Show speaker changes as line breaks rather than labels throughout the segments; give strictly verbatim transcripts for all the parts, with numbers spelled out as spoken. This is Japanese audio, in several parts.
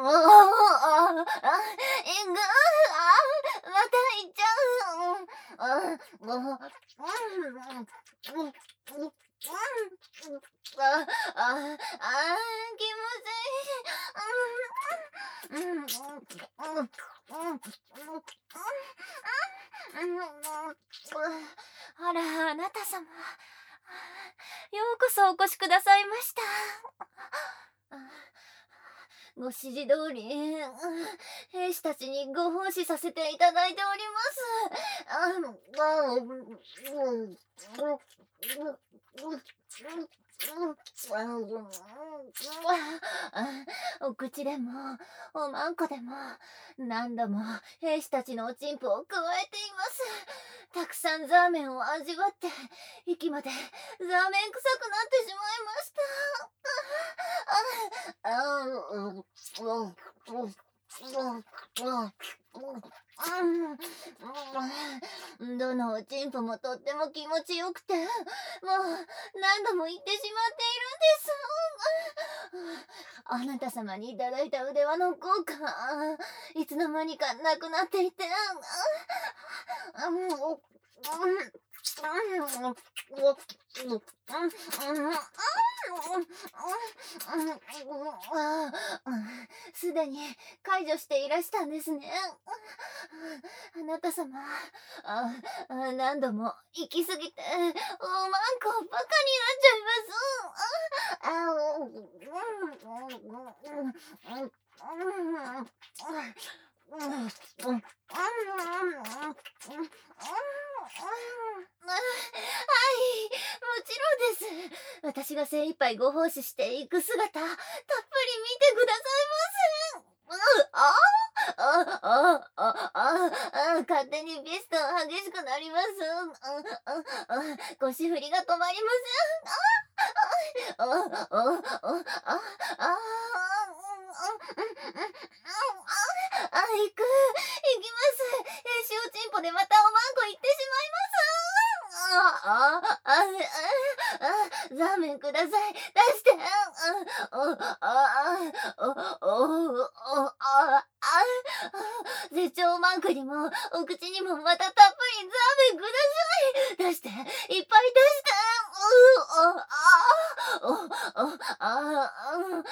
ああ、あ、えぐ、あ、また行っちゃう。あ、あ、うん、うん、あ、あ、あ、気持ちいい。うん、うん、うん、うん、うん、うん、あら、あなた様。ようこそお越しくださいました。ご指示通り、兵士たちにご奉仕させていただいております。あ、あ、うん、お口でもおまんこでも何度も兵士たちのおちんぽを加えています。たくさんザーメンを味わって息までザーメン臭くなってしまいました。ああ、うん、うん、うん、どのおちんぽもとっても気持ちよくて、もう何度も言ってしまっているんです。あなた様にいただいた腕輪の効果、いつの間にかなくなっていて、すでに解除していらしたんですね。あなた様、あ、あ、何度も行き過ぎて、おまんこバカになっちゃいます。はい、もちろんです。私が精一杯ご奉仕していく姿、たっぷり見てくださいませ。ああ、ああ、ああ、勝手にピストン激しくなります。ああ、腰振りが止まりません。ああ、ああ、ああ、ああ、行く、行きます。え、塩チンポでまたおまんこ行ってしまいます。ああ、ああ、あ、ザーメンください。出して。ああ、ああ、おお、ああ、絶頂マンクにもお口にもまたたっぷりザーメンください。出して、いっぱい出して。うああ、おお、ああ、あ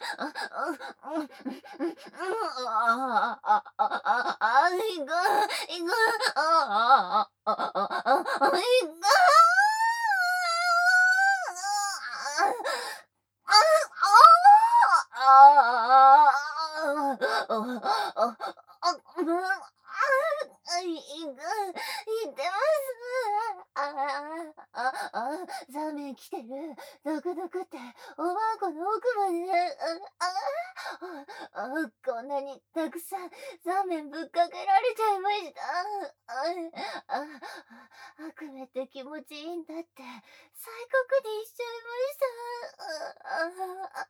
あ、ああ、ああ、いく、いく、ああ、ああ、ああ、いく。ザーメン来てる。ドクドクっておまんこの奥まで。ああ、こんなにたくさんザーメンぶっかけられちゃいました。ああ、悪夢って気持ちいいんだって再確認しちゃいました。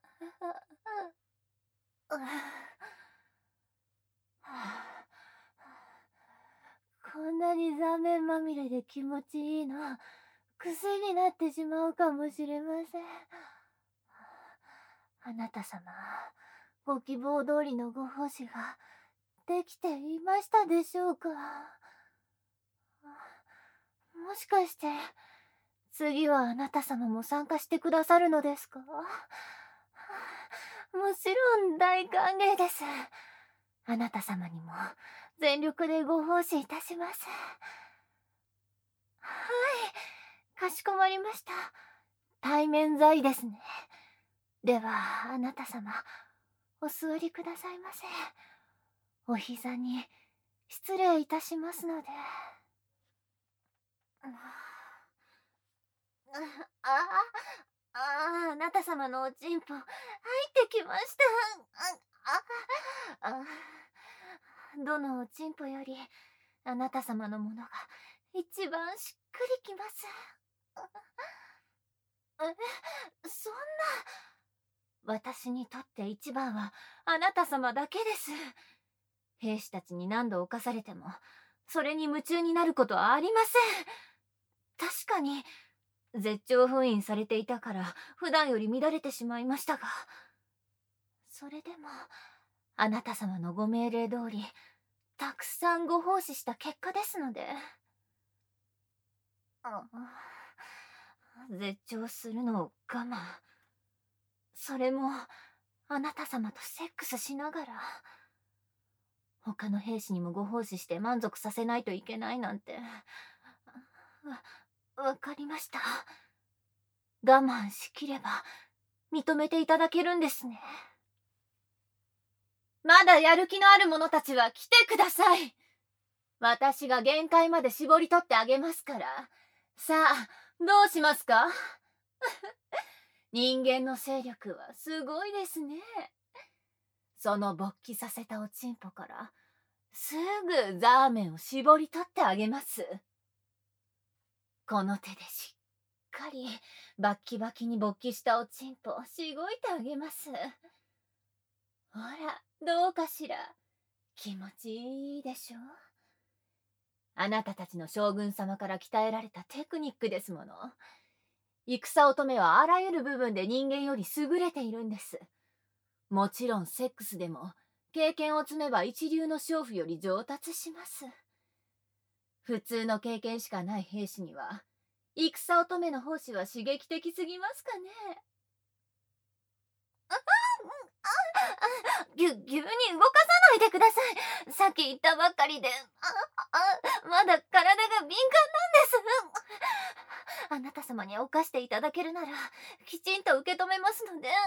こんなにザーメンまみれで気持ちいいの癖になってしまうかもしれません。あなた様、ご希望通りのご奉仕ができていましたでしょうか。もしかして次はあなた様も参加してくださるのですか。もちろん大歓迎です。あなた様にも全力でご奉仕いたします。はい、かしこまりました。対面罪ですね。ではあなた様、お座りくださいませ。お膝に失礼いたしますので。ああ、あなた様のおちんぽ入ってきました。ああ、どのおちんぽよりあなた様のものが一番しっくりきます。え、そんな。私にとって一番はあなた様だけです。兵士たちに何度侵されてもそれに夢中になることはありません。確かに絶頂封印されていたから普段より乱れてしまいましたが、それでもあなた様のご命令通り、たくさんご奉仕した結果ですので。あ絶頂するのを我慢。それも、あなた様とセックスしながら。他の兵士にもご奉仕して満足させないといけないなんて。わ、わかりました。我慢しきれば、認めていただけるんですね。まだやる気のある者たちは来てください。私が限界まで絞り取ってあげますから。さあ、どうしますか？人間の勢力はすごいですね。その勃起させたおちんぽから、すぐザーメンを絞り取ってあげます。この手でしっかりバッキバキに勃起したおちんぽをしごいてあげます。ほら、どうかしら。気持ちいいでしょ？あなたたちの将軍様から鍛えられたテクニックですもの。戦乙女はあらゆる部分で人間より優れているんです。もちろんセックスでも経験を積めば一流の娼婦より上達します。普通の経験しかない兵士には戦乙女の奉仕は刺激的すぎますかね。ぎゅ急に動かさないでください。さっき言ったばっかりで、ああまだ体が敏感なんです。あなた様に犯していただけるならきちんと受け止めますので、あ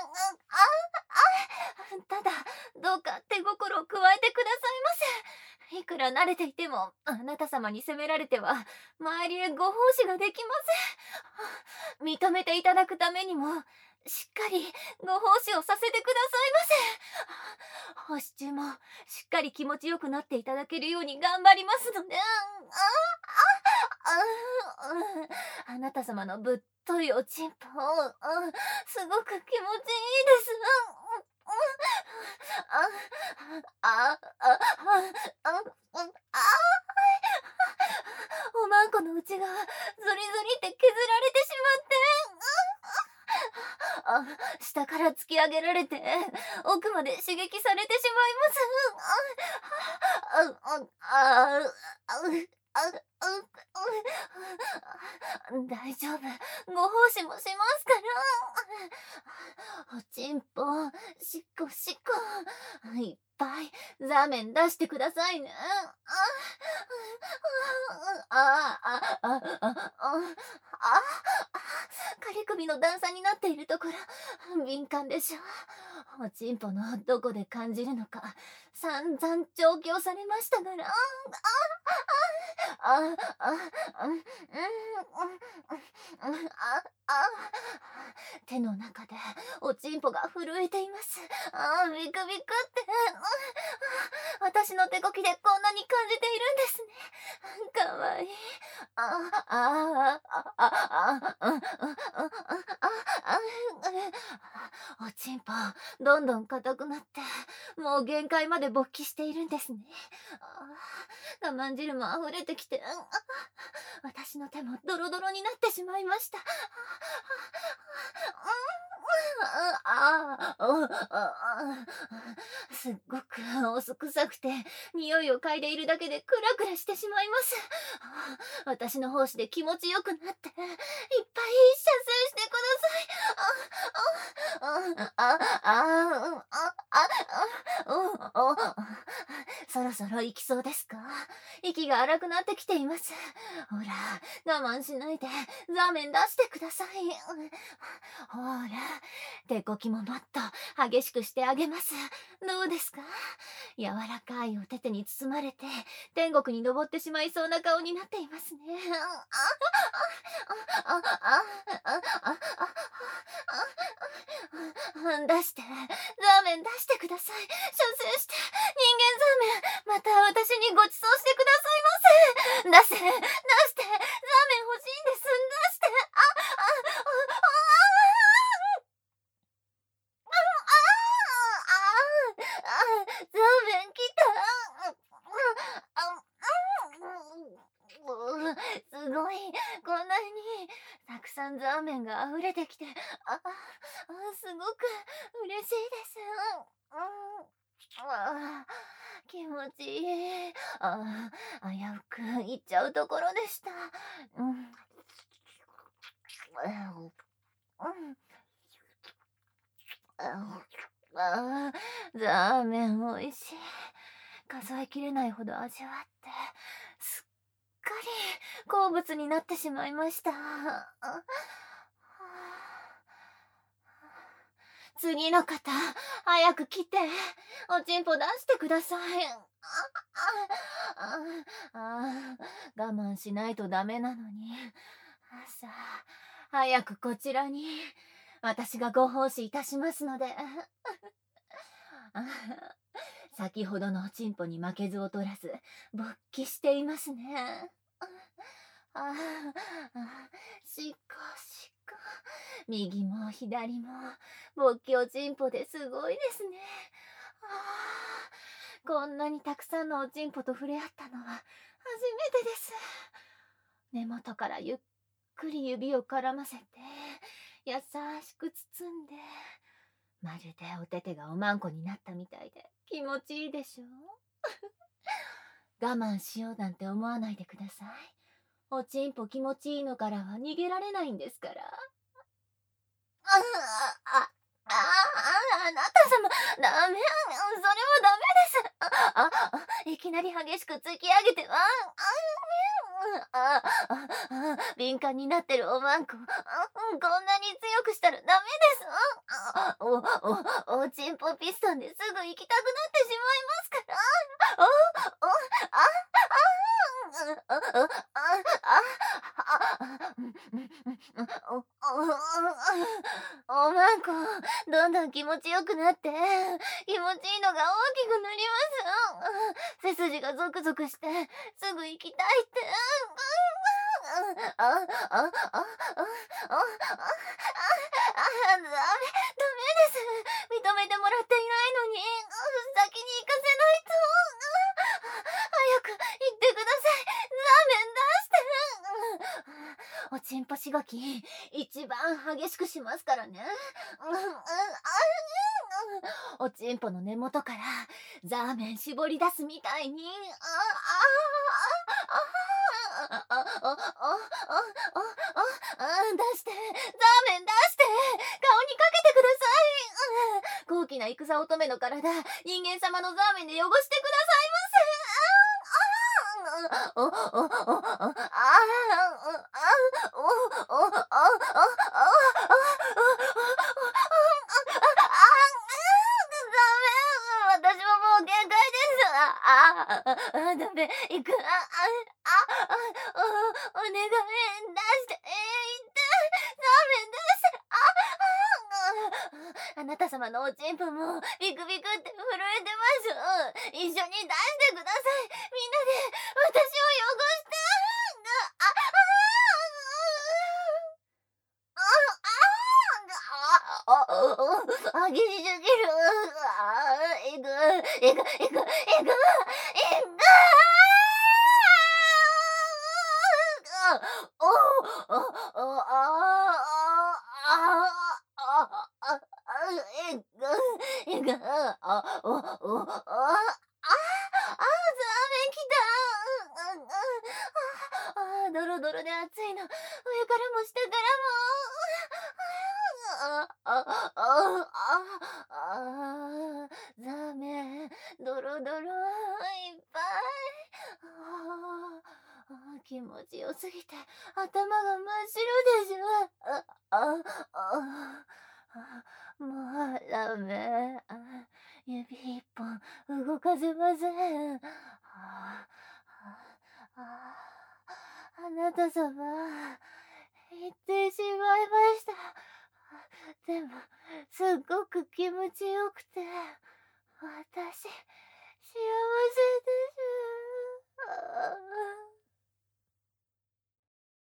あただどうか手心を加えてくださいませ。いくら慣れていてもあなた様に責められては周りへご奉仕ができません。認めていただくためにもしっかりご奉仕をさせてくださいませ。奉仕中もしっかり気持ちよくなっていただけるように頑張りますので。あああなた様のぶっといおちんぽすごく気持ちいいです。あああああおまんこの内側ゾリゾリって削られてしまって、あ下から突き上げられて奥まで刺激されてしまいます。ああああ大丈夫、ご奉仕もしますから。おちんぽしっこしっこいっぱいザーメン出してくださいね。あああああああ仮首の段差になっているところ敏感でしょ。おちんぽのどこで感じるのか散々調教されましたから。ああああうんうんああ手の中でおちんぽが震えています。ああビクビクって私の手こきでこんなに感じているんですね。かわいい。あああああああおちんぽどんどん硬くなってもう限界まで勃起しているんですね。我慢汁も溢れてきて私の手もドロドロになってしまいました。すっごくお酢臭くて匂いを嗅いでいるだけでクラクラしてしまいます。私の胞子で気持ちよくなっていっぱい射精してください。ああああああそろそろ行きそうですか？息が荒くなってきています。ほら我慢しないでザーメン出してください。ほら手こきももっと激しくしてあげます。どうですか？柔らかいお手手に包まれて天国に登ってしまいそうな顔になっていますね。出してザーメン出してください。射精して人間ザーメンまた私にご馳走してくださいませ。出せ出してザーメン欲しいんです。出してああザーメン来た。すごいこんなにたくさんザーメンが溢れてきてああすごく嬉しいです。 持ちいい。ああ、危うく行っちゃうところでした。うん。うん。ああ、ザーメン美味しい。数えきれないほど味わって、すっかり好物になってしまいました。あ次の方、早く来て。おちんぽ出してください。ああああ我慢しないとダメなのに。さあ、早くこちらに。私がご奉仕いたしますので。先ほどのおちんぽに負けず劣らず、勃起していますね。ああ、しこしこ。右も左も、勃起おちんぽですごいですね。ああ、こんなにたくさんのおちんぽと触れ合ったのは初めてです。根元からゆっくり指を絡ませて、優しく包んで、まるでお手手がおまんこになったみたいで気持ちいいでしょう。我慢しようなんて思わないでください。おちんぽ気持ちいいのからは逃げられないんですから。ああ、ああ、あなた様、ダメ、それはダメです。あ、あ、いきなり激しく突き上げては、あ、あ、あ、敏感になってるおまんこ、こんなに強くしたらダメです。お、お、おちんぽピストンですぐ行きたくなってしまいますから。お、お、あ、あ、あ、あ、あ、おまんこ、どんどん気持ちよくなって、気持ちいいのが大きくなります。背筋がゾクゾクして、すぐ行きたいって。あ、あ、あ、あ、あ、あ、あ、ダメ、ダメです。認めてもらっていないのに、先に行かせないと。早く行ってください。ラーメン出して。おちんぽしごき、一番激しくしますからね。おちんぽの根元からザーメン絞り出すみたいに。あああああああああ出して、ザーメン出して、顔にかけてください。高貴な戦乙女の体、人間様のザーメンで汚してくださいませ。おおおおおあおおお私ももう限界です。ああ、ダメ、行く。あ、あ、あ、お願い、出して、えー、痛い、ダメ出して、あ、あ、あなた様のおちんぽもビクビクって震えてます。一緒に出してください。みんなで私を汚して。あ、あ、あ、あ、あ、激しすぎる。あ、いく、いく、いく、いく、いく。お、お、お、あ、あ、あ、あ、いく、いく、あ、お、お、あ、あ、あ、ザーメンきた。あ、ドロドロで熱いの。上からも下からも。あ、あ、あ、あ、あ、ザーメン、ドロドロ、いっぱい。ああ、気持ちよすぎて頭が真っ白でしょ。あ、あ、あ、あ、もうダメ。あ、指一本動かせません。あ、あ、あ、あなた様、行ってしまいました。でも、すっごく気持ちよくて、私、幸せです。あ